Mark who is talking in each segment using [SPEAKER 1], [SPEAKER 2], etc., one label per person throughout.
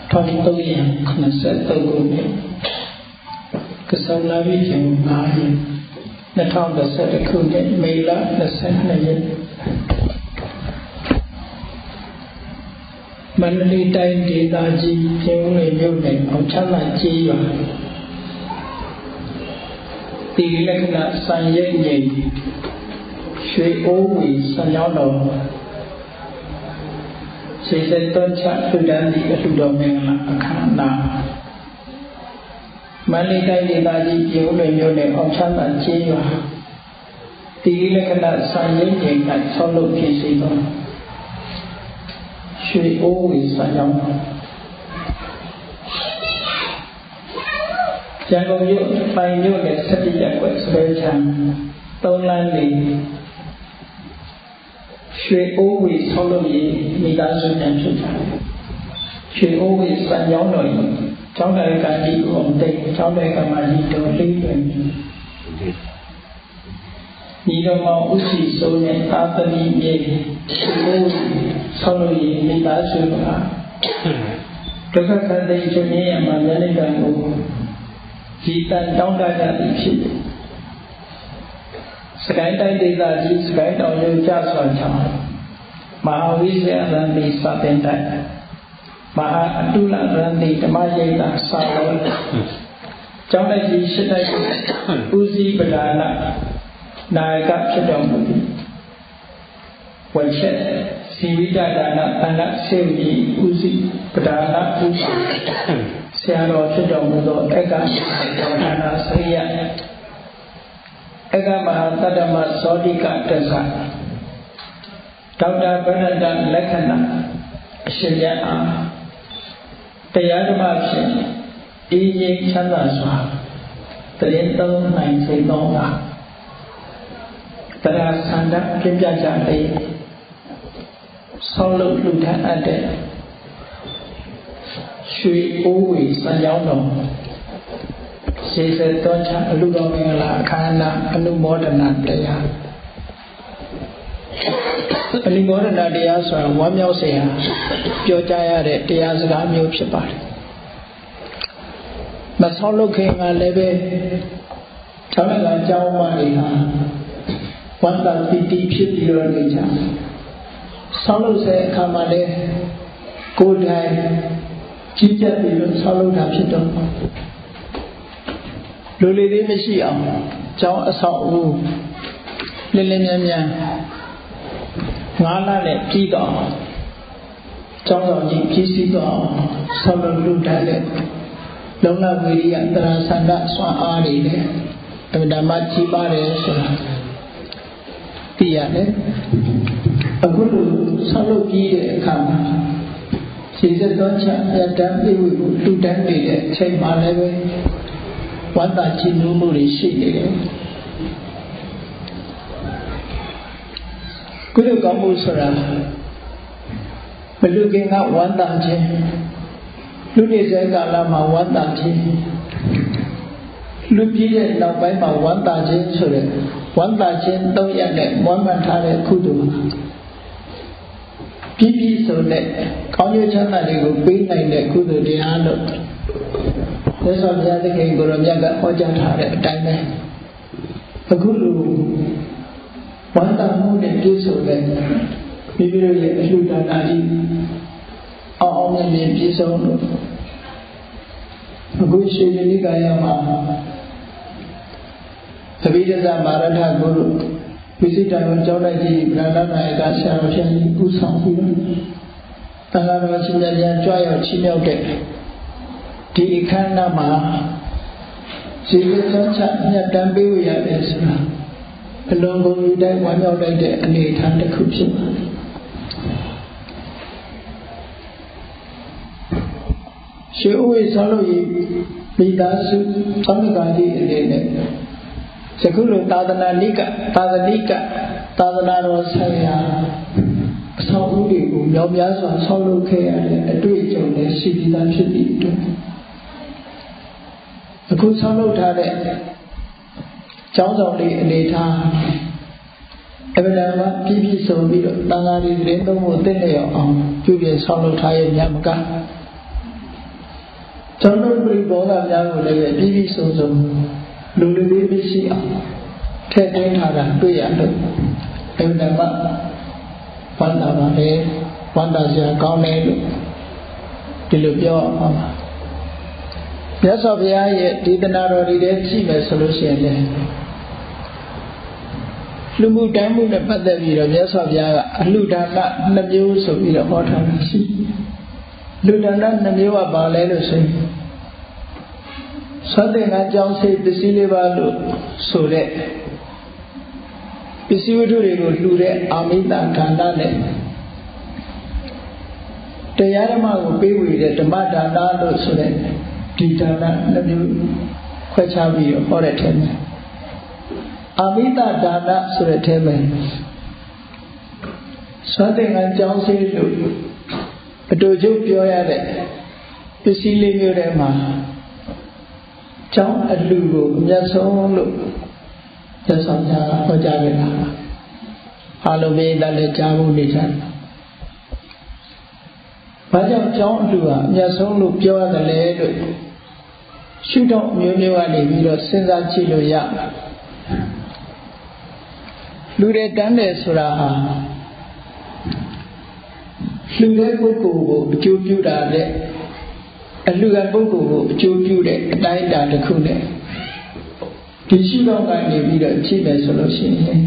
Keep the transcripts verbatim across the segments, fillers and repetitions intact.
[SPEAKER 1] twenty-three years twenty-threeခုနှစ်ကစားလာပြီးချိန်fiveရက်twenty twenty-oneခုနှစ်မေလtwenty-twoရက်မန္တလေးတိုင်းဒေသကြီးပြင်ဦးလွင်မြို့နယ်အောင်ချမ်းသာကျေးရွာဒီလက္ခဏာစံရိပ်ငိမ်ရွှေအိုးဝီစံကြောင်းတော်စေစသွန်ချလူဒန်းဒီအလှတော်မင်္ဂလာအခမ်းအနားမန္တလေးတိုင်းဒေသကြီးပြင်ဦးလွင်မြို့နယ်အောင်ချမ်းသာကျေးရွာဒီလက္ခဏာစံရိပ်ငိမ်၌ဆောက်လုပ်ဖြစ်စေသောရွှေအိုးဝီစံကြောင်းတော်ရန်ကုန်မြို့ပိုင်မြို့နယ်၁၁ရပ်ကွက်စပယ်ချမ်းသုံးလမ်းလေးရွှေအိုးဝီဆောက်လုပ်ရေးမိသားစုများဖြစ်ကြတယ်ရွှေအိုးဝီစံကြောင်းတော်ကျောင်းတိုင်ကတိအောင်တိတ်ကျောင်းတိုင်ကမာကြီးတော်လေးတွင်ညီတော်မောင်ဦးစီစိုးနဲ့သာသမီမြေရွှေအိုးဝီဆောက်လုပ်ရေးမိသားစုကဒုက္ခခန္ဓာရှင်မြတ်မှာမျက်နှာကိုဒီတန်တောင်းတကြသည်ဖြစ်တယ်စကိုင်းတိုင်းဒေသကြီးစကိုင်းတောင်မြို့ကျစွာချောင်းမဟာဝိဇ္ဇာရန်တိစာသင်တိုက်မဟာအတုလရန်တိဓမ္မရိပ်သာစာလုံးကျောင်းတိုက်ကြီးရှစ်တိုက်ဦးစီးပဒါနနာယကဖြစ်တော်မူသည်ဝိချက်စီဝိတဒါနအနစေဝီဦးစီးပဒါနဦးစီးဆရာတော်ဖြစ်တော်မူသောအက္ခဌာနစရိယအက္ခမဟာတတ္တမဇောတိကတစ္ဆာဒေါက်တာဗရဒလက္ခဏာအရှင်မြတ်အားတရားဓမ္မဖြင့်အေးငြိမ်းချမ်းသာစွာတရင်သုံးနိုင်စေသောကတရားဆန္ဒပြပြကြလေဆောင်းလို့လူထအပ်တဲ့ရွှေအိုးဝီစံကြောင်းတော်စေစသွန်ချအလှတော်မင်္ဂလာအခမ်းအနားအနုမောဒနာတရားအနုမောဒနာတရားဆိုတာဝမ်းမြောက်စရာပြောကြားရတဲ့တရားစကားမျိုးဖြစ်ပါတယ်မဆောက်လုပ်ခင်ကလည်းပဲကျောင်းကကျောင်းမတွေဟာဝန္တာပီတိဖြစ်ပြီးတော့နေကြဆောက်လုပ်တဲ့အခါမှာလည်းကိုယ်တိုင်ကြီးကြပ်ပြီးတော့ဆောက်လုပ်တာဖြစ်တော့လူလေးလေးမရှိအောင်ကျောင်းအဆောက်အဦလင်းလင်းမြန်းမြန်းငါးလနဲ့ပြီးတော့ကျောင်းတော်ကြီးကြီးစီးတော့ဆောက်လုပ်လူတိုင်းတဲ့လုံလဝိရိယတရာဆန္ဒစွမ်းအားတွေနဲ့ဓမ္မကြီးပါတယ်ဆိုတာသိရတယ်အခုလိုဆောက်လုပ်ပြီးတဲ့အခါမှာခြေစက်တော်ချပြတ်တမ်းပြေဝကိုလူတန်းနေတဲ့အချိန်မှလည်းပဲဝန္တာချီနူးမှုတွေရှိနေတယ်ကုသိုလ်ကောင်းမှုဆိုတာမလူခင်ကဝန္တာခြင်းလူနေတဲ့ကာလမှာဝန္တာခြင်းလူပြည့်တဲ့နောက်ပိုင်းမှာဝန္တာခြင်းဆိုတဲ့ဝန္တာခြင်းသုံးရက်နဲ့မွမ်းမံထားတဲ့ကုသိုလ်ပြည့်ပြည့်စုံတဲ့ကောင်းကျိုးချမ်းသာတွေကိုပေးနိုင်တဲ့ကုသိုလ်တရားလို့သက်စွာဘုရားသခင်ကိုရောမြတ်ကဟောကြားထားတဲ့အတိုင်းပဲအခုလိုဝန္တာမှုနဲ့ပြည့်စုံတဲ့မိမိတို့ရဲ့အလှူဒါနကြီးအောင်အောင်မြင်မြင်ပြည့်စုံလို့အခုရှိနေနိကာယမှာသဗ္ဗိဒသမာရထဂုရုဝိစိတံကျောင်းတိုက်ကြီးဗလာနာယကဆရာတော်ရှင်ဦးဆောင်ပြီးတော့တန်ခါတော်ရှင်မြတ်ကြွရောက်ချီးမြှောက်တဲ့ဒီအခမ်းအနားမှာဇေယျသံချမြတ်တမ်းပေးဝရတဲ့ဆိုတာအလုံးကုန်လူတိုင်းဝမ်းမြောက်လိုက်တဲ့အနေအထားတစ်ခုဖြစ်ပါတယ်ရှေးဥဝေဆောင်းလို့ရမိသားစုသောင်းကာကြီးအနေနဲ့ယခုလိုသာသနာနိကသာသနိကသာသနာတော်ဆိုင်ရာအဆောက်အဦတွေကိုမြောက်များစွာဆောက်လုပ်ခဲ့ရတဲ့အတွေ့အကြုံနဲ့ရှိပြီးသားဖြစ်ပြီးအတွက်အခုဆောက်လုပ်ထားတဲ့ကျောင်းဆောင်လေးအနေထားအဗဒမပြည့်ပြည့်စုံပြီးတော့တန်ခါးလေးသတင်းသုံးဖို့သိလျော်အောင်ပြုပြင်ဆောက်လုပ်ထားရဲ့ညမကကျောင်းတော်ပြည်ဘောကများကိုလည်းပြည်ပြည်စုံစုံလူလူလေးလေးရှိအောင်ထည့်သွင်းထားတာတွေ့ရလို့အမှန်မှဝန္တာပါလေဝန္တာစရာကောင်းတယ်လို့ဒီလိုပြောအောင်ပါမြတ်စွာဘုရားရဲ့ဒေသနာတော်တွေထဲကြည့်မယ်ဆိုလို့ရှိရင်လည်းလူမှုတန်းမှုနဲ့ပတ်သက်ပြီးတော့မြတ်စွာဘုရားကအလှူဒါနနှစ်မျိုးဆိုပြီးတော့ဟောထားတာရှိလူဒါနနှစ်မျိုးကပါလဲလို့ဆိုရင်သတ်တဲ့ငါကြောင်းစိတ်ပစ္စည်းလေးပါလို့ဆိုတဲ့ပစ္စည်းဝတ္ထုတွေကိုလှူတဲ့အာမိတဒါနနဲ့တရားဓမ္မကိုပေးဝေတဲ့ဓမ္မဒါနလို့ဆိုတဲ့ဒီဒါနနှစ်မျိုးခွဲခြားပြီးတော့ဟောတဲ့ထဲမှာအာမိတဒါနဆိုတဲ့ထဲမှာသတ်တဲ့ငါကြောင်းစိတ်လို့အတူတူပြောရတဲ့ပစ္စည်းလေးမျိုးထဲမှာကျောင်းအလှကိုအမြတ်ဆုံးလို့သက်ဆောင်ကြဟောကြားခဲ့တာအားလုံးပဲတလည်းကြားဖို့နေကြတယ်။ဘာကြောင့်ကျောင်းအလှဟာအမြတ်ဆုံးလို့ပြောရတယ်လဲလို့ရှုထောင့်မျိုးမျိုးကနေပြီးတော့စဉ်းစားကြည့်လို့ရလူတွေတန်းတယ်ဆိုတာဟာလူတဲ့ပုဂ္ဂိုလ်ကိုအကျိုးပြုတာတဲ့အလှကပုဂ္ဂိုလ်ကိုအကျိုးပြုတဲ့အတိုင်းအတာတစ်ခုနဲ့ဒီရှိတော့ကနေပြီးတော့ကြည့်တယ်ဆိုလို့ရှိရင်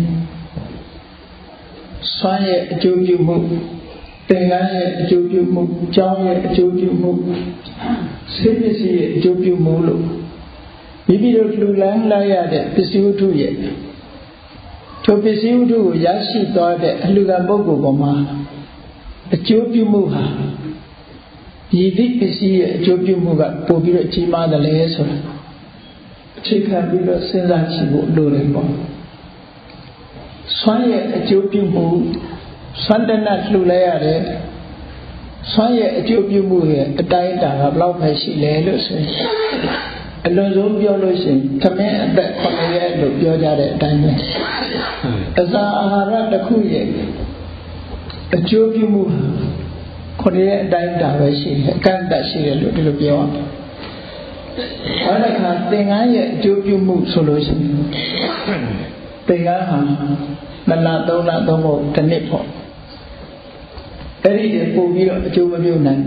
[SPEAKER 1] ဆွမ်းရဲ့အကျိုးပြုမှုသင်္ကန်းရဲ့အကျိုးပြုမှုကြောင်းရဲ့အကျိုးပြုမှုစိတ်ပစ္စည်းရဲ့အကျိုးပြုမှုလို့မိမိတို့လှူလန်းလိုက်ရတဲ့ပစ္စည်းဝတ္ထုရဲ့ထိုပစ္စည်းဝတ္ထုကိုရရှိသွားတဲ့အလှကပုဂ္ဂိုလ်ပေါ်မှာအကျိုးပြုမှုဟာဒီသည့်ပစ္စည်းရဲ့အကျိုးပြုမှုကပို့ပြီးတော့ကြီးမားတယ်လေဆိုတာအခြေခံပြီးတော့စဉ်းစားကြည့်ဖို့လိုတယ်ပေါ့ဆွမ်းရဲ့အကျိုးပြုမှုဆွမ်းတနတ်လှူလဲရတယ်ဆွမ်းရဲ့အကျိုးပြုမှုရဲ့အတိုင်းအတာကဘယ်လောက်ပဲရှိလဲလို့ဆိုရင်အလွန်ဆုံးပြောလို့ရှိရင်သမင်းအသက်ခုနှစ်ရက်လို့ပြောကြတဲ့အတိုင်းပဲအစာအာဟာရတစ်ခုရဲ့အကျိုးပြုမှုခုနှစ်ရက်အတိုင်းအတာပဲရှိတယ်အကန့်အသတ်ရှိတယ်လို့ဒီလိုပြောအောင်ဘာလဲခါသင်္ကန်းရဲ့အကျိုးပြုမှုဆိုလို့ရှိရင်သင်္ကန်းဟာနှစ်လသုံးလသုံးဖို့တစ်နှစ်ပေါ့အဲ့ဒီပို့ပြီးတော့အကျိုးမပြုနိုင်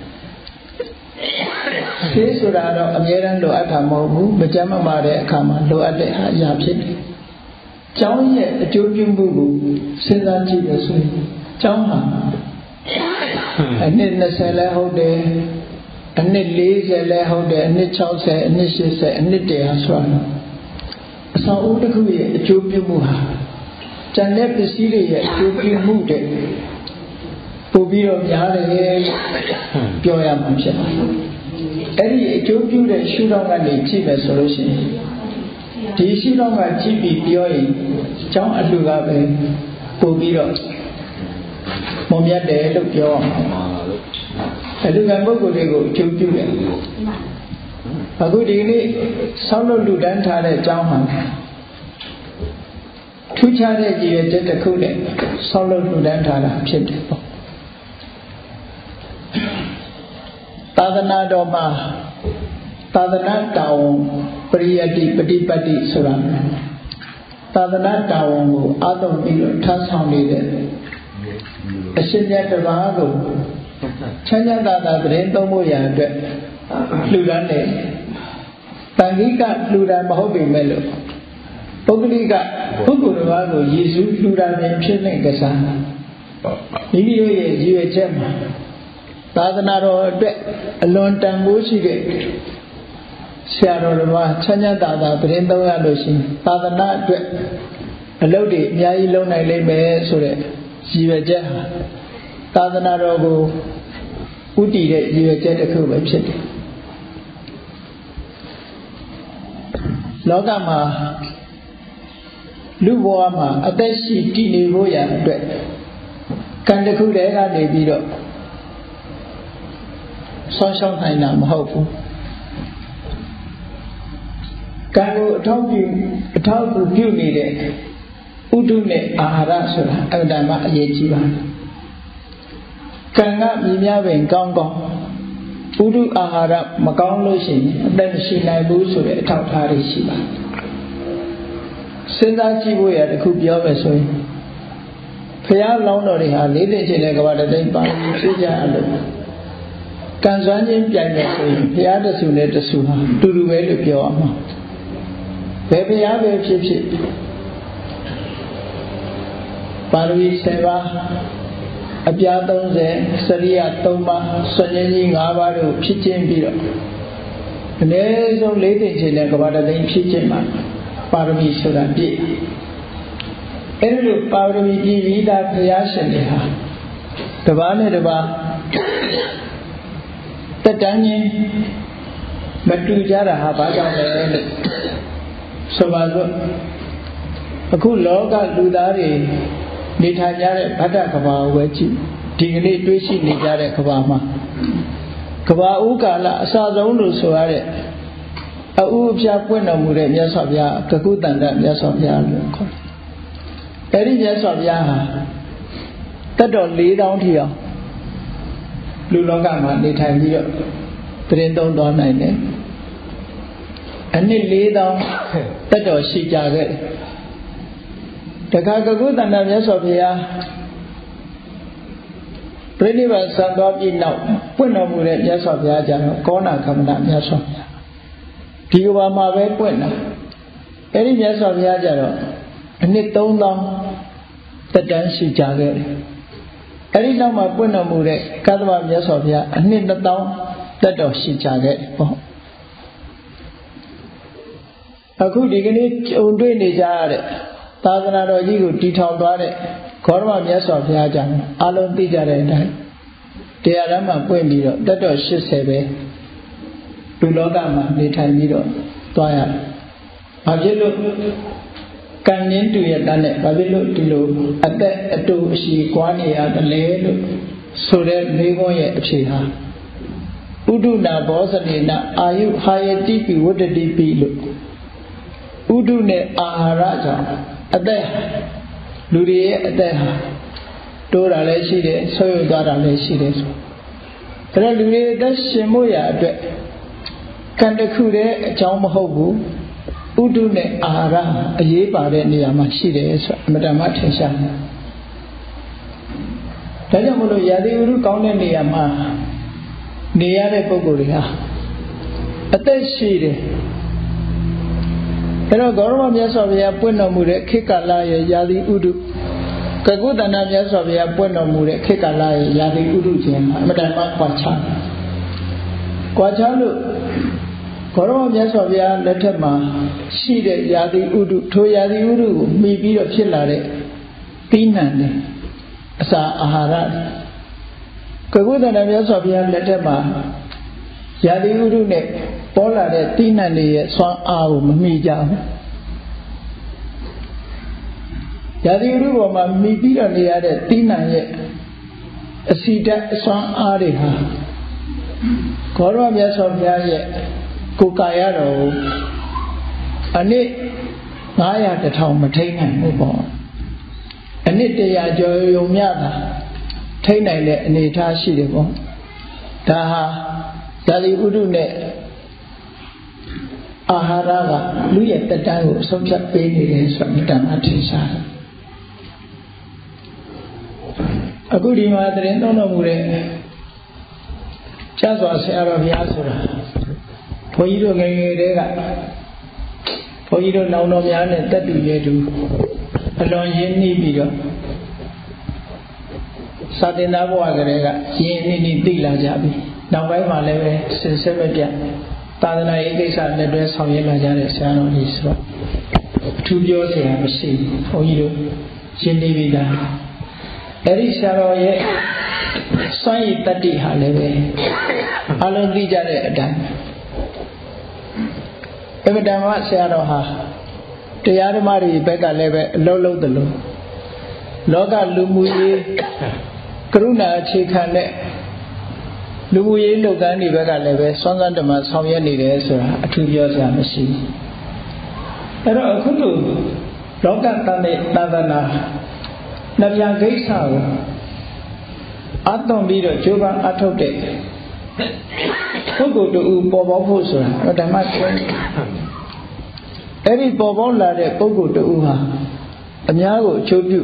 [SPEAKER 1] ဆေးဆိုတာတော့အများအားလိုအပ်တာမဟုတ်ဘူးမကြမ်းမမာတဲ့အခါမှာလိုအပ်တဲ့အရာဖြစ်တယ်ကျောင်းရဲ့အကျိုးပြုမှုကိုစဉ်းစားကြည့်ရဆိုရင်ကျောင်းဟာအနှစ်နှစ်ဆယ်လဲဟုတ်တယ်အနှစ်လေးဆယ်လဲဟုတ်တယ်အနှစ်၆၀အနှစ်၈၀အနှစ်တရာဆိုတာအဆောင်အဦတစ်ခုရဲ့အကျိုးပြုမှုဟာကျန်တဲ့ပစ္စည်းတွေရဲ့အကျိုးပြုမှုတဲ့ပို့ပြီးတော့များတယ်ပြောရမှာဖြစ်ပါတယ်အဲ့ဒီအကျိုးပြုတဲ့ရှုထောင့်ကနေကြည့်မယ်ဆိုလို့ရှိရင်ဒီရှုထောင့်ကကြည့်ပြီးပြောရင်ကျောင်းအလှကပဲပို့ပြီးတော့မုံမြတ်တယ်လို့ပြောအောင်အလှကပုဂ္ဂိုလ်တွေကိုအကျိုးပြုတယ်အခုဒီနေ့ဆောင်းလို့လူတန်းထားတဲ့ကျောင်းဟာထူးခြားတဲ့ကြည်ရွယ်ချက်တစ်ခုနဲ့ဆောင်းလို့လူတန်းထားတာဖြစ်တယ်ပေါ့သာသနာတော်မှာသာသနာတာဝန်ပရိယတိပฏิပတ်တိဆိုတာသာသနာတာဝန်ကိုအားထုတ်ပြီးတော့ထမ်းဆောင်နေတဲ့အရှင်မြတ်တစ်ပါးကိုချမ်းသာသာသာသတင်းသုံးဖို့ရအတွက်လှူဒါန်းတယ်တန်ခိကလှူဒါန်းမဟုတ်ပေမဲ့လို့ပုဂ္ဂလိကပုဂ္ဂိုလ်တစ်ပါးကိုယေရှုလှူဒါန်းခြင်းဖြစ်တဲ့ကစားမိမိတို့ရဲ့ရည်ရွယ်ချက်မှာသာသနာတော်အတွက်အလွန်တန်ဖိုးရှိတဲ့ဆရာတော်တစ်ပါးချမ်းသာသာသတင်းသုံးရလို့ရှိရင်သာသနာအတွက်အလုပ်တွေအများကြီးလုပ်နိုင်လိမ့်မယ်ဆိုတဲ့ရည်ရွယ်ချက်ဟာသာသနာတော်ကိုဥတည်တဲ့ရည်ရွယ်ချက်တစ်ခုပဲဖြစ်တယ်လောကမှာလူဘဝမှာအသက်ရှိတည်နေဖို့ရအတွက်ကံတစ်ခုတည်းကနေပြီးတော့ဆောင်းရှောင်းနိုင်တာမဟုတ်ဘူးကံကိုအထောက်ပြုအထောက်ပြုပြုနေတဲ့ဥဒုနဲ့အာဟာရဆိုတာအမှန်တမ်းအရေးကြီးပါတယ်ကံကမြည်များပင်ကောင်းကောင်းဥဒုအာဟာရမကောင်းလို့ရှိရင်အသက်မရှိနိုင်ဘူးဆိုတဲ့အထောက်အထားတွေရှိပါစဉ်းစားကြည့်ဖို့ရတခုပြောမယ်ဆိုရင်ဘုရားလောင်းတော်တွေဟာလေးသိချင်းတဲ့ကဘာတသိမ့်ပါဖြစ်ကြအလို့ကံစွမ်းခြင်းပြိုင်မယ်ဆိုရင်ဘုရားတဆူနဲ့တဆူဟာတူတူပဲလို့ပြောအောင်ဘယ်ဘုရားပဲဖြစ်ဖြစ်ပါရမီဆယ်ပါးအပြားသုံးဆယ်စရိယသုံးပါးစွန့်ကြီး၅ပါးတို့ဖြစ်ခြင်းပြီးတော့အနည်းဆုံးလေးသိချင်းတဲ့ကဘာတသိမ့်ဖြစ်ခြင်းမှာပါရမီဆိုတာပြည့်အဲ့ဒီလိုပါရမီပြည့်ပြီးသားဘုရားရှင်တွေဟာတပါးနဲ့တပါးတက်တန်းချင်းမတူကြတာဟာဘာကြောင့်လဲလို့ဆိုပါစို့အခုလောကလူသားတွေနေထိုင်ကြတဲ့ဗဒ္ဒကဘာဝဲကြည့်ဒီကနေ့တွေးရှိနေကြတဲ့ကဘာမှာကဘာဥကာလအစဆုံးလို့ဆိုရတဲ့အဥအပြပွင့်တော်မူတဲ့မြတ်စွာဘုရားကကုတန္တမြတ်စွာဘုရားလို့ခေါ်တယ်အဲဒီမြတ်စွာဘုရားဟာတတ်တော်၄တောင်းထီအောင်လူလောကမှာနေထိုင်ပြီးတော့တရင်သုံးသွားနိုင်တယ်အနှစ်၄တောင်းတတ်တော်ရှိကြခဲ့တယ်တခါကကုတန္တမြတ်စွာဘုရားပြိဋိဘဆံသွားပြီးနောက်ပွင့်တော်မူတဲ့မြတ်စွာဘုရားကျတော့ကောဏကမ္မဏမြတ်စွာဘုရားဒီကဘာမှာပဲပွင့်တာအဲ့ဒီမြတ်စွာဘုရားကျတော့အနှစ်၃တောင်းတက်တန်းရှိကြခဲ့တယ်အဲ့ဒီနောက်မှာပွင့်တော်မူတဲ့ကသဗ္ဗမြတ်စွာဘုရားအနှစ်၂တောင်းတက်တော်ရှိကြခဲ့တယ်ပေါ့အခုဒီကနေ့ကြုံတွေ့နေကြရတဲ့သာသနာတော်ကြီးကိုတည်ထောင်သွားတဲ့ခေါရမမြတ်စွာဘုရားကြောင့်အလုံးသိကြတဲ့အတိုင်းတရားဓမ္မပွင့်ပြီးတော့တက်တော်၈၀ပဲလူလောကမှာနေထိုင်ပြီးတော့သွားရတယ်။ဘာဖြစ်လို့ကံရင်းတူရတဲ့နဲ့ဘာဖြစ်လို့ဒီလိုအသက်အတူအရှိကွာနေရတယ်လဲလို့ဆိုတဲ့မိဘရဲ့အဖြေဟာဥဒုနာဘောဇနေနအာယုဟာယတိပိဝတ္တတိပိလို့ဥဒုနဲ့အာဟာရကြောင့်အသက်လူတွေရဲ့အသက်ဟာတိုးတာလည်းရှိတယ်ဆွေးရသွားတာလည်းရှိတယ်ဆိုဒါတော့လူတွေအသက်ရှင်ဖို့ရအတွက်ကံတစ်ခုတည်းအကြောင်းမဟုတ်ဘူးဥဒုနဲ့အာဟာရအရေးပါတဲ့နေရာမှာရှိတယ်ဆိုအမတ္တမထင်ရှားတယ်ဒါကြောင့်မလို့ရာသီဥတုကောင်းတဲ့နေရာမှာနေရတဲ့ပုဂ္ဂိုလ်တွေဟာအသက်ရှိတယ်အဲ့တော့ဂေါရမမြတ်စွာဘုရားပွင့်တော်မူတဲ့ခေတ်ကာလရဲ့ရာသီဥတုကကုတန္တမြတ်စွာဘုရားပွင့်တော်မူတဲ့ခေတ်ကာလရဲ့ရာသီဥတုချင်းအမတ္တမကွာခြားကွာခြားလို့ဂေါရမမြတ်စွာဘုရားလက်ထက်မှာရှိတဲ့ရာသီဥတုထိုရာသီဥတုကိုမှီပြီးတော့ဖြစ်လာတဲ့သီးနှံတွေအစာအာဟာရကကုတန္တမြတ်စွာဘုရားလက်ထက်မှာရာသီဥတုနဲ့ပေါ်လာတဲ့သီးနှံတွေရဲ့စွမ်းအားကိုမမှီကြဘူးရာသီဥတုပေါ်မှာမှီပြီးတော့နေရတဲ့သီးနှံရဲ့အစီဓာတ်အစွမ်းအားတွေဟာဂေါရမမြတ်စွာဘုရားရဲ့ကိုယ်ကာယတော်ကိုအနည်းငါးရာတစ်ထောင်မထိန်းနိုင်ဘူးပေါ့အနည်းတရာကျော်ယုံမြတာထိန်းနိုင်တဲ့အနေအထားရှိတယ်ပေါ့ဒါဟာရာသီဥတုနဲ့အာဟာရကလူရဲ့တက်တန်းကိုအဆုံးဖြတ်ပေးနေတယ်ဆိုတော့အမှန်ထင်ရှားတယ်အခုဒီမှာတရင်သုံးတော်မူတဲ့ကျစွာဆရာတော်ဘုရားဆိုတာဘုန်းကြီးတို့ငယ်ငယ်တည်းကဘုန်းကြီးတို့နောင်တော်များနဲ့တက်တူရဲ့တူအလွန်ရင်းနှီးပြီးတော့စာသင်သားဘဝကလေးကရင်းနှီးနှီးသိလာကြပြီနောက်ပိုင်းမှာလည်းပဲစင်စစ်မပြတ်သာသနာရေးကိစ္စနဲ့တွဲဆောင်ရွက်လာကြတဲ့ဆရာတော်ကြီးဆိုတော့အထူးပြောစရာမရှိဘူးဘုန်းကြီးတို့ရှင်းနေပြီလားအဲ့ဒီဆရာတော်ရဲ့စွမ်းရည်တတ္တိဟာလည်းပဲအလုံးသိကြတဲ့အတိုင်းအမတန်မှဆရာတော်ဟာတရားဓမ္မတွေဘက်ကလည်းပဲအလုံးလုံးတယ်လို့လောကလူမှုရေးကရုဏာအခြေခံတဲ့လူမှုရေးလုပ်ငန်းတွေဘက်ကလည်းပဲစွမ်းစွမ်းတမဆောင်ရွက်နေတယ်ဆိုတာအထူးပြောစရာမရှိဘူးအဲ့တော့အခုလိုလောကတန်တဲ့သာသနာနှပြကိစ္စကိုအသွန်ပြီးတော့ကြိုးပမ်းအထုတ်တဲ့ပုဂ္ဂိုလ်တူပေါ်ပေါက်ဖို့ဆိုတာဓမ္မကျွမ်းအဲ့ဒီပေါ်ပေါက်လာတဲ့ပုဂ္ဂိုလ်တူဟာအများကိုအကျိုးပြု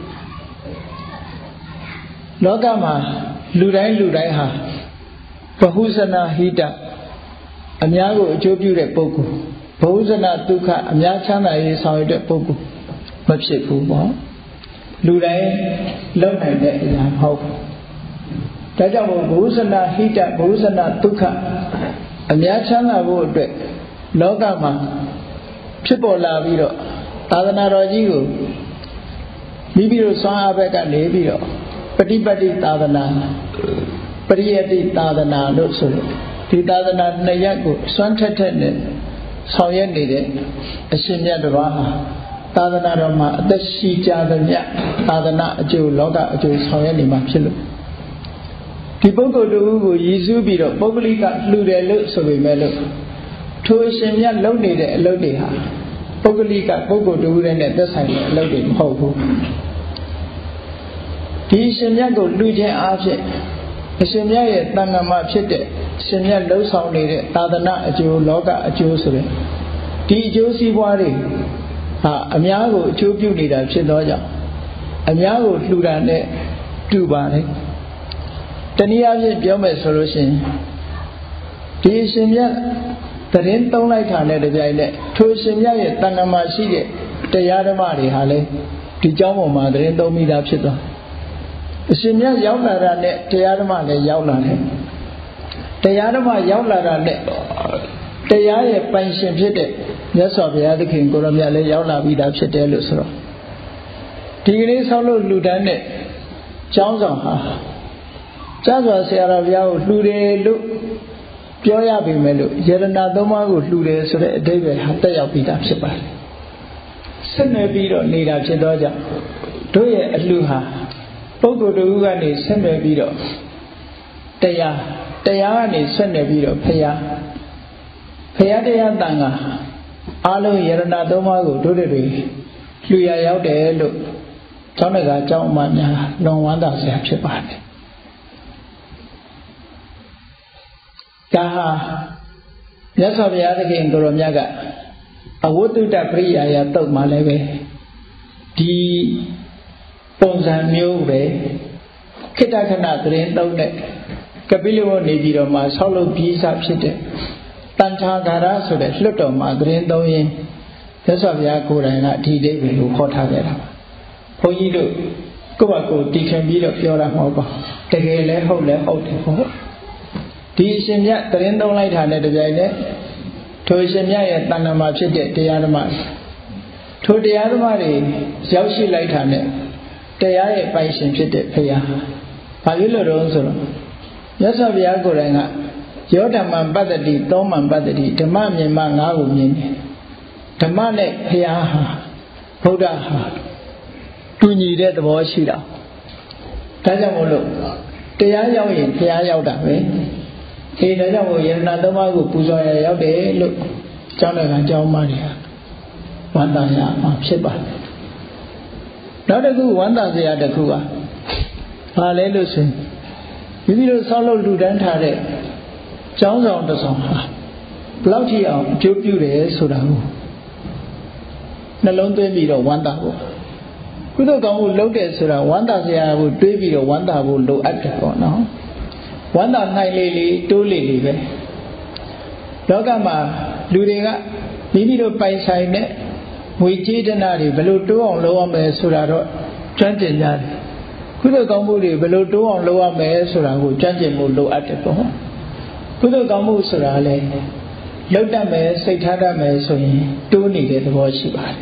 [SPEAKER 1] လောကမှာလူတိုင်းလူတိုင်းဟာဘဟုဇနာဟိတအများကိုအကျိုးပြုတဲ့ပုဂ္ဂိုလ်ဘဟုဇနာဒုက္ခအများချမ်းသာရေးဆောင်ရွက်တဲ့ပုဂ္ဂိုလ်မဖြစ်ဘူးပေါ့လူတိုင်းလုံနိုင်တဲ့အရာမဟုတ်ဘူးဒါကြောင့်ဘဟုဇနာဟိတဘဟုဇနာဒုက္ခအများချမ်းသာဖို့အတွက်လောကမှာဖြစ်ပေါ်လာပြီးတော့သာသနာတော်ကြီးကိုမိမိတို့ဆွမ်းအားဘက်ကနေပြီးတော့ပฏิပတ်တိသာသနာပရိယတိသာသနာလို့ဆိုလို့ဒီသာသနာနှစ်ရပ်ကိုစွမ်းထက်ထက်နဲ့ဆောင်ရွက်နေတဲ့အရှင်မြတ်တော်ဟာသာသနာတော်မှာအသက်ရှိကြသမျှသာသနာအကျိုးလောကအကျိုးဆောင်ရွက်နေမှာဖြစ်လို့ဒီပုဂ္ဂိုလ်တို့ကိုရည်စူးပြီးတော့ပုဂ္ဂလိကလှူတယ်လို့ဆိုပေမဲ့လို့ထိုအရှင်မြတ်လုပ်နေတဲ့အလုပ်တွေဟာပုဂ္ဂလိကပုဂ္ဂိုလ်တို့နဲ့သက်ဆိုင်တဲ့အလုပ်တွေမဟုတ်ဘူးဒီအရှင်မြတ်ကိုလှူခြင်းအားဖြင့်အရှင်မြတ်ရဲ့တဏ္ဍာမဖြစ်တဲ့အရှင်မြတ်လှုပ်ဆောင်နေတဲ့သာသနာအကျိုးလောကအကျိုးဆိုတဲ့ဒီအကျိုးစီးပွားတွေဟာအများကိုအကျိုးပြုနေတာဖြစ်သောကြောင့်အများကိုလှူတာနဲ့တူပါတယ်တနည်းအားဖြင့်ပြောမယ်ဆိုလို့ရှိရင်ဒီအရှင်မြတ်သတင်းသုံးလိုက်တာနဲ့တပြိုင်နက်ထိုအရှင်မြတ်ရဲ့တဏ္ဍာမရှိတဲ့တရားဓမ္မတွေဟာလည်းဒီเจ้าပေါ်မှာသတင်းသုံးမိတာဖြစ်သွားအရှင်မြတ်ရောက်လာတာနဲ့တရားဓမ္မလည်းရောက်လာတယ်တရားဓမ္မရောက်လာတာနဲ့တရားရဲ့ပိုင်ရှင်ဖြစ်တဲ့မြတ်စွာဘုရားသခင်ကိုရောမြတ်လည်းရောက်လာပြီးသားဖြစ်တယ်လို့ဆိုတော့ဒီကနေ့ဆောက်လို့လူတန်းတဲ့ကျောင်းဆောင်ဟာကျမ်းစာဆရာတော်ဘုရားကိုလှူတယ်လို့ပြောရပေမဲ့လို့ယရဏသုံးပါးကိုလှူတယ်ဆိုတဲ့အဓိပ္ပာယ်ဟာတက်ရောက်ပြီးသားဖြစ်ပါတယ်ဆက်နွယ်ပြီးတော့နေတာဖြစ်သောကြောင့်တို့ရဲ့အလှူဟာပုဂ္ဂိုလ်တို့ကနေဆက်နွယ်ပြီးတော့တရားတရားကနေဆက်နွယ်ပြီးတော့ဖရာဖရာတရားတန်ခါအားလုံးယရဏသုံးပါးကိုတို့တွေလှူရရောက်တယ်လို့ကျောင်းတကာကျောင်းအမများလွန်ဝမ်းသာစရာဖြစ်ပါတယ်ဒါဟာမြတ်စွာဘုရားသခင်ကိုရောမြတ်ကအဝတ္တုတ္တပရိယာယတုတ်မှာလည်းပဲဒီပုံစံမျိုးပဲခိတ္တခဏသတင်းသုံးတဲ့ကပိလဝတ်နေပြီးတော့မှဆောက်လုပ်ပြီးစားဖြစ်တဲ့တန်ထာဂါရဆိုတဲ့လွတ်တော်မှာသတင်းသုံးရင်မြတ်စွာဘုရားကိုယ်တိုင်ကဒီအိဗယ်ကိုခေါ်ထားခဲ့တာပါဘုန်းကြီးတို့ကိုယ့်ဘာကိုတီထွင်ပြီးတော့ပြောတာမဟုတ်ပါတကယ်လဲဟုတ်လဲဟုတ်တယ်ဟုတ်ဒီအရှင်မြတ်သတင်းသုံးလိုက်တာနဲ့တပြိုင်နက်ထိုအရှင်မြတ်ရဲ့တဏ္ဍာမှာဖြစ်တဲ့တရားဓမ္မထိုတရားဓမ္မတွေရောက်ရှိလိုက်တာနဲ့တရားရဲ့ပိုင်ရှင်ဖြစ်တဲ့ဘုရားဘာလို့လို့တော့ဆိုတော့မြတ်စွာဘုရားကိုယ်တိုင်ကယောဓမ္မပတ္တိသောမံပတ္တိဓမ္မမြင်မှငါးကိုမြင်တယ်ဓမ္မနဲ့ဘုရားဟာဗုဒ္ဓဟာတူညီတဲ့သဘောရှိတာဒါကြောင့်မို့လို့တရားရောက်ရင်ဘုရားရောက်တာပဲဒီဒါကြောင့်မို့ယရဏသုံးပါးကိုပူဇော်ရရောက်တယ်လို့ကျောင်းတော်ကကျောင်းမတွေဟာဝန္တာရမှာဖြစ်ပါတယ်နောက်တစ်ခုဝန္တာစရာတစ်ခုကဘာလဲလို့ဆိုရင်မိမိတို့ဆောက်လုပ်လူတန်းထားတဲ့ကျောင်းဆောင်တစ်ဆောင်ဟာဘလောက်ထိအောင်အကျိုးပြုတယ်ဆိုတာကိုနှလုံးသွင်းပြီးတော့ဝန္တာဖို့ကုသိုလ်ကောင်းမှုလုပ်တယ်ဆိုတာဝန္တာစရာကိုတွေးပြီးတော့ဝန္တာဖို့လိုအပ်တယ်ပေါ့နော်ဝန္တာနိုင်လေလေတိုးလေလေပဲလောကမှာလူတွေကမိမိတို့ပိုင်ဆိုင်တဲ့ငွေကြေးဒနာတွေဘယ်လိုတိုးအောင်လုပ်ရမလဲဆိုတာတော့ကျွမ်းကျင်ကြတယ်ကုသိုလ်ကောင်းမှုတွေဘယ်လိုတိုးအောင်လုပ်ရမလဲဆိုတာကိုကျွမ်းကျင်မှုလိုအပ်တယ်ပေါ့ကုသိုလ်ကောင်းမှုဆိုတာလည်းလုပ်တတ်မယ်စိတ်ထားတတ်မယ်ဆိုရင်တိုးနေတဲ့သဘောရှိပါတယ်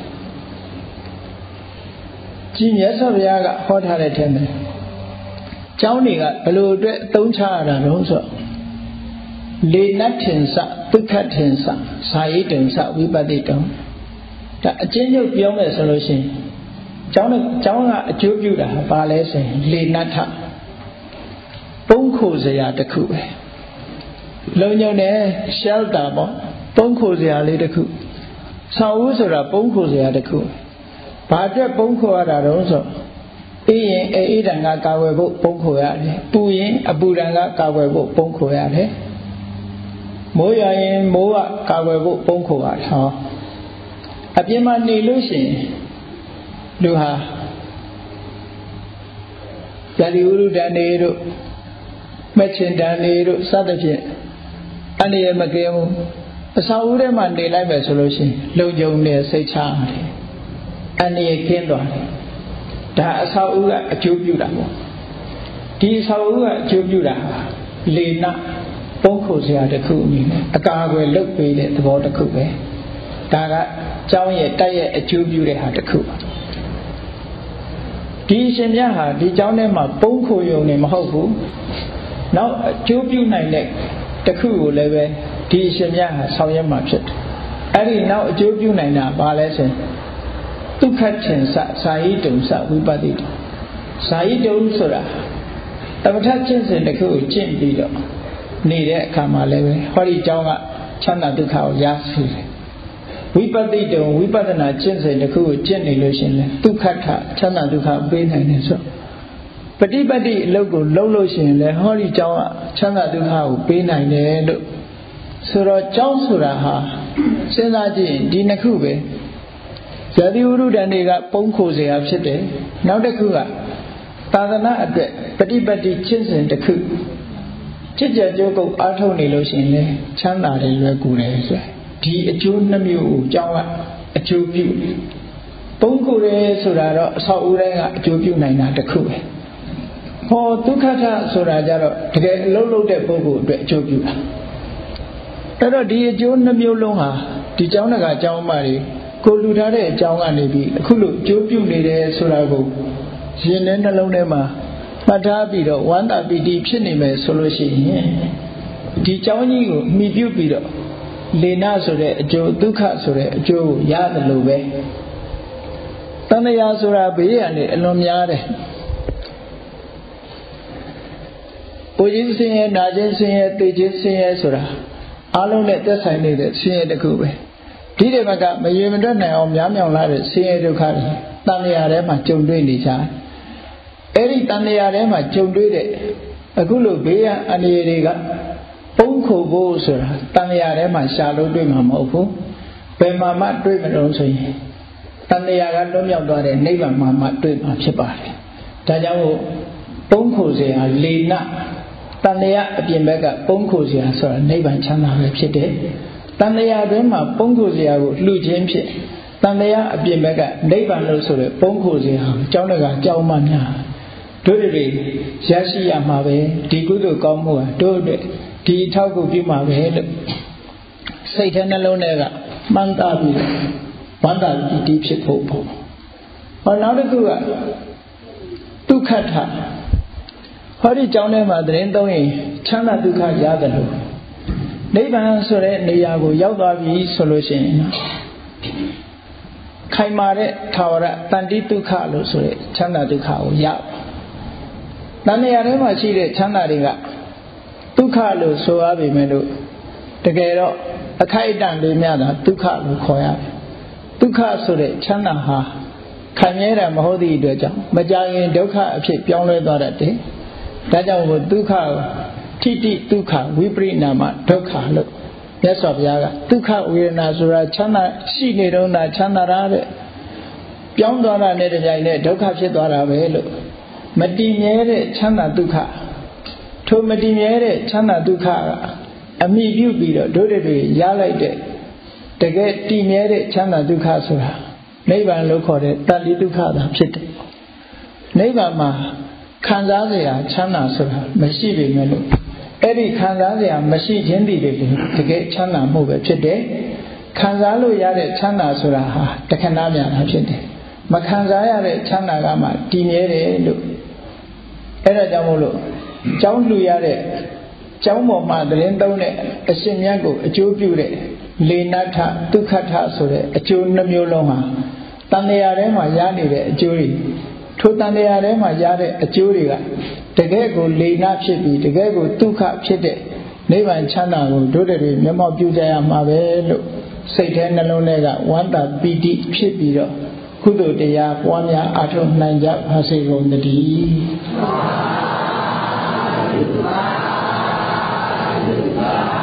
[SPEAKER 1] ကြီးမြတ်စွာဘုရားကဟောထားတဲ့ထဲမှာကျောင်းတွေကဘယ်လိုအတွက်အသုံးချရတာတော့ဆိုလေနတ်ထင်စဒုက္ခထင်စဇာယိတံစဝိပဿိတံဒါအချင်းချုပ်ပြောမယ်ဆိုလို့ရှိရင်ကျောင်းနဲ့ကျောင်းကအကျိုးပြုတာဘာလဲဆိုရင်လေနတ်ထပုံခိုစရာတစ်ခုပဲလုံညုံနဲ့ shelter ပေါ့ပုံခိုစရာလေးတစ်ခုဆောင်းဦးဆိုတာပုံခိုစရာတစ်ခုဘာအတွက်ပုံခိုရတာတော့ဆိုအေးရင်အေးတန်ကကာဝယ်ဖို့ပုံခိုရတယ်ပူရင်အပူတန်ကကာဝယ်ဖို့ပုံခိုရတယ်မိုးရွာရင်မိုးကကာဝယ်ဖို့ပုံခိုရတယ်ဟောအပြင်မှာနေလို့ရှိရင်လူဟာရာသီဥတုတန်တွေတို့မက်ချင်တန်တွေတို့စသဖြင့်အနေရမကင်းဘူးအစာဦးထဲမှာနေလိုက်မယ်ဆိုလို့ရှိရင်လုံခြုံနေစိတ်ချရတယ်အနေရကင်းသွားတယ်ဒါအစာဦးကအကျိုးပြုတာပေါ့ဒီအစာဦးကအကျိုးပြုတာလေနပုံခိုစရာတစ်ခုအနေနဲ့အကာအကွယ်လုပ်ပေးတဲ့သဘောတစ်ခုပဲဒါကကျောင်းရဲ့တက်ရဲ့အကျိုးပြုတဲ့ဟာတစ်ခုပါဒီရှင်မြတ်ဟာဒီကျောင်းထဲမှာပုံခိုရုံနဲ့မဟုတ်ဘူးနောက်အကျိုးပြုနိုင်တဲ့တစ်ခုကိုလည်းပဲဒီရှင်မြတ်ဟာဆောင်ရွက်မှာဖြစ်တယ်အဲ့ဒီနောက်အကျိုးပြုနိုင်တာဘာလဲဆိုရင်ဒုက္ခထင်စစာယိတုံစဝိပဿတိစာယိတုံဆိုတာသမထကျင့်စဉ်တစ်ခုကိုကျင့်ပြီးတော့နေတဲ့အခါမှာလည်းပဲဟောဒီကျောင်းကချမ်းသာဒုက္ခကိုရစေတယ်ဝိပဿတိတုံဝိပဿနာကျင့်စဉ်တစ်ခုကိုကျင့်နေလို့ရှင်လဲဒုက္ခထချမ်းသာဒုက္ခပေးနိုင်တယ်ဆိုပฏิပတ်တိအလုပ်ကိုလုပ်လို့ရှင်လဲဟောဒီကျောင်းကချမ်းသာဒုက္ခကိုပေးနိုင်တယ်လို့ဆိုတော့ကျောင်းဆိုတာဟာစဉ်းစားကြည့်ရင်ဒီနှစ်ခုပဲဇာတိဝရုဒ္ဒန်တွေကပုံခိုเสียဖြစ်တယ်နောက်တစ်ခုကသာသနာအတွက်ပฏิပတ်တိကျင့်စဉ်တစ်ခုจิตကြကြိုးကုပ်အားထုတ်နေလို့ရှိရင်လေချမ်းသာတယ်လွယ်ကူတယ်ဆိုဒီအကျိုးနှမျိုးကိုအကြောင်းကအကျိုးပြုပုံကိုယ်ရဲဆိုတာတော့အဆောက်အဦတိုင်းကအကျိုးပြုနိုင်တာတစ်ခုပဲဟောဒုက္ခထဆိုတာကြတော့တကယ်အလုံးလုံးတဲ့ပုဂ္ဂိုလ်အတွက်အကျိုးပြုတာအဲ့တော့ဒီအကျိုးနှမျိုးလုံးဟာဒီเจ้าတကအကြောင်းမှတွေကိုလူထားတဲ့အကြောင်းကနေပြီးအခုလိုအကျိုးပြုနေတယ်ဆိုတာကိုရင်ထဲနှလုံးထဲမှာမှတ်ထားပြီးတော့ဝန္တာပီတိဖြစ်နေမယ်ဆိုလို့ရှိရင်ဒီเจ้าကြီးကိုမှီပြုပြီးတော့လေနဆိုတဲ့အကျိုးဒုက္ခဆိုတဲ့အကျိုးကိုရတယ်လို့ပဲတဏှာဆိုတာဘေးရနေအလွန်များတယ်ပူခြင်းဆင်းရဲနာခြင်းဆင်းရဲသိခြင်းဆင်းရဲဆိုတာအလုံးနဲ့သက်ဆိုင်နေတဲ့ဆင်းရဲတစ်ခုပဲဒီတဲ့ဘက်ကမရေမတွက်နိုင်အောင်များမြောင်လာတဲ့ဆင်းရဲဒုက္ခတွေတဏှာထဲမှာကြုံတွေ့နေကြတယ်အဲ့ဒီတဏှာထဲမှာကြုံတွေ့တဲ့အခုလိုဘေးရန်အနေတွေကပုံခိုဖို့ဆိုတာတဏှာထဲမှာရှာလို့တွေ့မှာမဟုတ်ဘူးဘယ်မှာမှတွေ့မလို့ဆိုရင်တဏှာကလွတ်မြောက်သွားတဲ့နိဗ္ဗာန်မှာမှတွေ့မှာဖြစ်ပါတယ်ဒါကြောင့်ပုံခိုเสียလေနတဏှာအပြင်ဘက်ကပုံခိုเสียဆိုတာနိဗ္ဗာန်ချမ်းသာပဲဖြစ်တယ်တဏှာတွင်မှာပုံခိုเสียကိုလှူခြင်းဖြစ်တဏှာအပြင်ဘက်ကနိဗ္ဗာန်လို့ဆိုတဲ့ပုံခိုเสียဟာအကြောင်းတကာကြောင်းမှများတို့တွေရရှိရမှာပဲဒီကုသိုလ်ကောင်းမှုဟာတို့အတွက်ဒီအထောက်အကူပြုမှာပဲလို့စိတ်ထဲနှလုံးထဲကမှန်သားပြီးဝန္တာပီတိဖြစ်ဖို့ပေါ့ဟောနောက်တစ်ခုကဒုက္ခထဟောဒီကျောင်းထဲမှာသတင်းသုံးရင်ချမ်းသာဒုက္ခရတယ်လို့နိဗ္ဗာန်ဆိုတဲ့နေရာကိုရောက်သွားပြီဆိုလို့ရှိရင်ခိုင်မာတဲ့ထာဝရတန်တိဒုက္ခလို့ဆိုတဲ့ချမ်းသာဒုက္ခကိုရတဏှာထဲမှာရှိတဲ့ချမ်းသာတွေကဒုက္ခလို့ဆိုရပေမဲ့လို့တကယ်တော့အခိုက်အတန့်လေးများတာဒုက္ခလို့ခေါ်ရတယ်ဒုက္ခဆိုတဲ့ချမ်းသာဟာခံရတာမဟုတ်သည့်အတွက်ကြောင့်မကြရင်ဒုက္ခအဖြစ်ပြောင်းလဲသွားတတ်တယ်ဒါကြောင့်မို့ဒုက္ခထိတိဒုက္ခဝိပရိနာမဒုက္ခလို့မြတ်စွာဘုရားကဒုက္ခဝေဒနာဆိုတာချမ်းသာရှိနေတော့တာချမ်းသာတာတဲ့ပြောင်းသွားတာနဲ့တပြိုင်နက်ဒုက္ခဖြစ်သွားတာပဲလို့မတည်မြဲတဲ့ချမ်းသာဒုက္ခထိုမတည်မြဲတဲ့ချမ်းသာဒုက္ခကအမိပြုပြီးတော့ဒုဒ္ဓတွေရလိုက်တဲ့တကယ်တည်မြဲတဲ့ချမ်းသာဒုက္ခဆိုတာနိဗ္ဗာန်လို့ခေါ်တဲ့တန်တိဒုက္ခသာဖြစ်တယ်နိဗ္ဗာန်မှာခံစားစရာချမ်းသာဆိုတာမရှိပေမဲ့လို့အဲ့ဒီခံစားစရာမရှိခြင်းတည်းတကယ်ချမ်းသာမှုပဲဖြစ်တယ်ခံစားလို့ရတဲ့ချမ်းသာဆိုတာဟာတခဏများတာဖြစ်တယ်မခံစားရတဲ့ချမ်းသာကမှတည်မြဲတယ်လို့အဲ့ဒါကြောင့်မို့လို့ကျောင်းလှူရတဲ့ကျောင်းပေါ်မှာသတင်းသုံးတဲ့အရှင်မြတ်ကိုအကျိုးပြုတဲ့လေနထဒုက္ခထဆိုတဲ့အကျိုးနှမျိုးလုံးဟာတဏှာထဲမှာရနေတဲ့အကျိုးတွေထိုတဏှာထဲမှာရတဲ့အကျိုးတွေကတကယ်ကိုလေနဖြစ်ပြီးတကယ်ကိုဒုက္ခဖြစ်တဲ့နိဗ္ဗာန်ချမ်းသာကိုတို့တွေမျက်မှောက်ပြုကြရမှာပဲလို့စိတ်ထဲနှလုံးထဲကဝန္တာပီတိဖြစ်ပြီးတော့ကုသိုလ်တရားပွားများအားထုတ်နိုင်ကြပါစေကုန်သတည်း
[SPEAKER 2] သာဓုသာဓုသာ